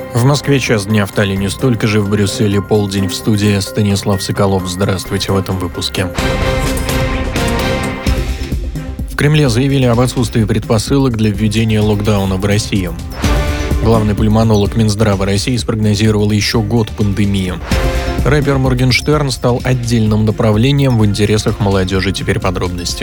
В Москве час дня, в Таллине столько же, в Брюсселе полдень. В студии Станислав Соколов. Здравствуйте в этом выпуске. В Кремле заявили об отсутствии предпосылок для введения локдауна в России. Главный пульмонолог Минздрава России спрогнозировал еще год пандемии. Рэпер Моргенштерн стал отдельным направлением в интересах молодежи. Теперь подробности.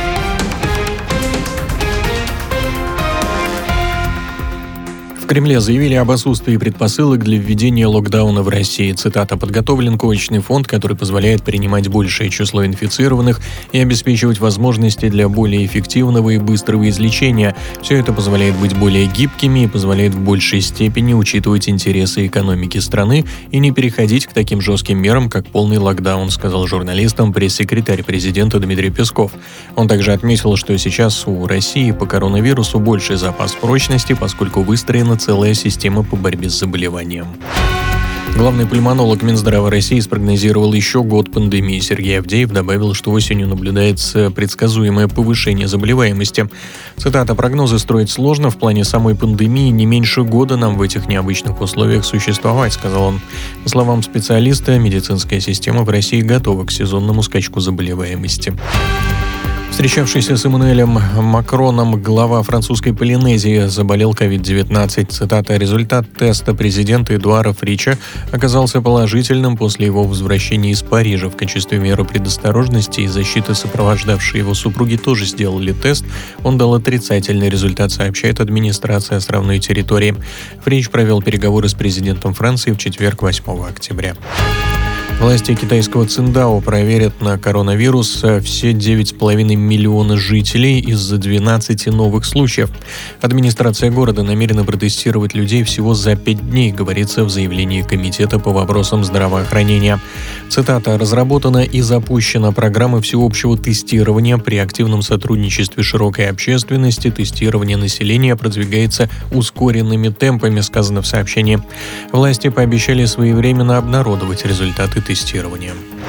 В Кремле заявили об отсутствии предпосылок для введения локдауна в России. Цитата: «Подготовлен коечный фонд, который позволяет принимать большее число инфицированных и обеспечивать возможности для более эффективного и быстрого излечения. Все это позволяет быть более гибкими и позволяет в большей степени учитывать интересы экономики страны и не переходить к таким жестким мерам, как полный локдаун», сказал журналистам пресс-секретарь президента Дмитрий Песков. Он также отметил, что сейчас у России по коронавирусу больший запас прочности, поскольку выстроена целая система по борьбе с заболеванием. Главный пульмонолог Минздрава России спрогнозировал еще год пандемии. Сергей Авдеев добавил, что осенью наблюдается предсказуемое повышение заболеваемости. Цитата: «Прогнозы строить сложно. В плане самой пандемии не меньше года нам в этих необычных условиях существовать», сказал он. По словам специалиста, медицинская система в России готова к сезонному скачку заболеваемости. Встречавшийся с Эммануэлем Макроном глава французской Полинезии заболел COVID-19. Цитата: «Результат теста президента Эдуара Фрича оказался положительным после его возвращения из Парижа. В качестве меры предосторожности и защиты сопровождавшие его супруги тоже сделали тест. Он дал отрицательный результат», сообщает администрация островной территории. Фрич провел переговоры с президентом Франции в четверг, 8 октября. Власти китайского Циндао проверят на коронавирус все 9,5 миллиона жителей из-за 12 новых случаев. Администрация города намерена протестировать людей всего за 5 дней, говорится в заявлении Комитета по вопросам здравоохранения. Цитата: «Разработана и запущена программа всеобщего тестирования. При активном сотрудничестве широкой общественности тестирование населения продвигается ускоренными темпами», сказано в сообщении. Власти пообещали своевременно обнародовать результаты тестирования.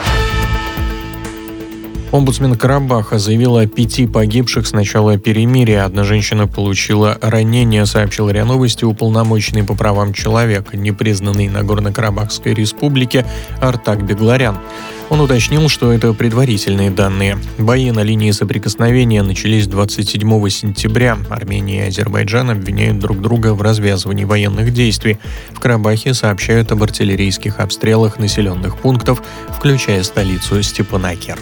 Омбудсмен Карабаха заявила о 5 погибших с начала перемирия. Одна женщина получила ранение, сообщил РИА Новости уполномоченный по правам человека, непризнанный Нагорно-Карабахской республике Артак Бегларян. Он уточнил, что это предварительные данные. Бои на линии соприкосновения начались 27 сентября. Армения и Азербайджан обвиняют друг друга в развязывании военных действий. В Карабахе сообщают об артиллерийских обстрелах населенных пунктов, включая столицу Степанакерт.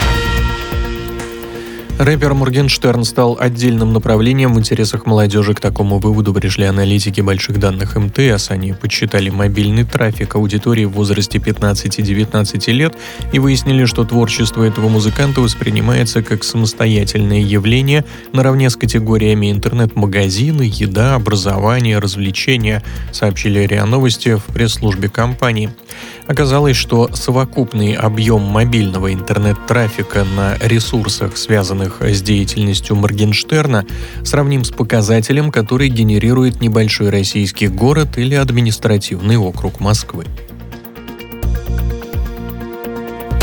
Рэпер Моргенштерн стал отдельным направлением в интересах молодежи. К такому выводу пришли аналитики больших данных МТС. Они подсчитали мобильный трафик аудитории в возрасте 15-19 лет и выяснили, что творчество этого музыканта воспринимается как самостоятельное явление наравне с категориями интернет-магазины, еда, образование, развлечения, сообщили РИА Новости в пресс-службе компании. Оказалось, что совокупный объем мобильного интернет-трафика на ресурсах, связанных с деятельностью Моргенштерна, сравним с показателем, который генерирует небольшой российский город или административный округ Москвы.